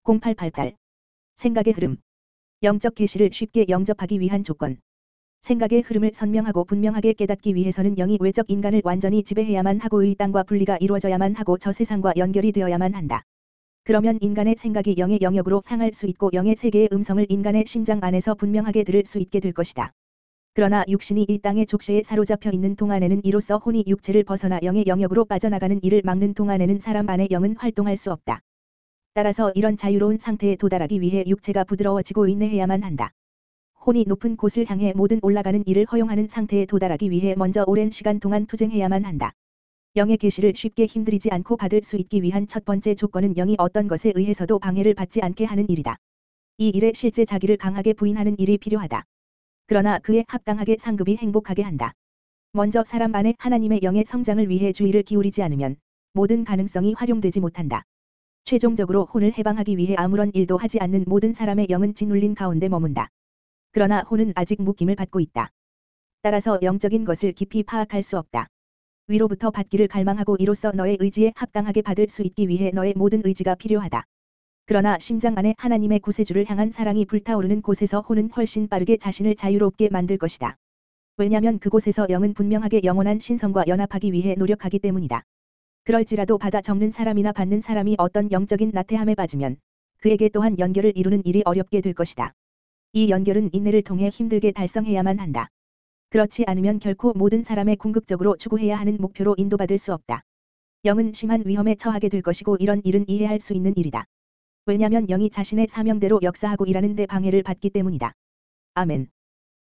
0888. 생각의 흐름. 영적 계시를 쉽게 영접하기 위한 조건. 생각의 흐름을 선명하고 분명하게 깨닫기 위해서는 영이 외적 인간을 완전히 지배해야만 하고 의 땅과 분리가 이루어져야만 하고 저 세상과 연결이 되어야만 한다. 그러면 인간의 생각이 영의 영역으로 향할 수 있고 영의 세계의 음성을 인간의 심장 안에서 분명하게 들을 수 있게 될 것이다. 그러나 육신이 이 땅의 족쇄에 사로잡혀 있는 동안에는 이로써 혼이 육체를 벗어나 영의 영역으로 빠져나가는 이를 막는 동안에는 사람 안의 영은 활동할 수 없다. 따라서 이런 자유로운 상태에 도달하기 위해 육체가 부드러워지고 인내해야만 한다. 혼이 높은 곳을 향해 모든 올라가는 일을 허용하는 상태에 도달하기 위해 먼저 오랜 시간 동안 투쟁해야만 한다. 영의 계시를 쉽게 힘들이지 않고 받을 수 있기 위한 첫 번째 조건은 영이 어떤 것에 의해서도 방해를 받지 않게 하는 일이다. 이 일에 실제 자기를 강하게 부인하는 일이 필요하다. 그러나 그에 합당하게 상급이 행복하게 한다. 먼저 사람 안에 하나님의 영의 성장을 위해 주의를 기울이지 않으면 모든 가능성이 활용되지 못한다. 최종적으로 혼을 해방하기 위해 아무런 일도 하지 않는 모든 사람의 영은 짓눌린 가운데 머문다. 그러나 혼은 아직 묶임을 받고 있다. 따라서 영적인 것을 깊이 파악할 수 없다. 위로부터 받기를 갈망하고 이로써 너의 의지에 합당하게 받을 수 있기 위해 너의 모든 의지가 필요하다. 그러나 심장 안에 하나님의 구세주를 향한 사랑이 불타오르는 곳에서 혼은 훨씬 빠르게 자신을 자유롭게 만들 것이다. 왜냐하면 그곳에서 영은 분명하게 영원한 신성과 연합하기 위해 노력하기 때문이다. 그럴지라도 받아 적는 사람이나 받는 사람이 어떤 영적인 나태함에 빠지면 그에게 또한 연결을 이루는 일이 어렵게 될 것이다. 이 연결은 인내를 통해 힘들게 달성해야만 한다. 그렇지 않으면 결코 모든 사람의 궁극적으로 추구해야 하는 목표로 인도받을 수 없다. 영은 심한 위험에 처하게 될 것이고 이런 일은 이해할 수 있는 일이다. 왜냐하면 영이 자신의 사명대로 역사하고 일하는 데 방해를 받기 때문이다. 아멘.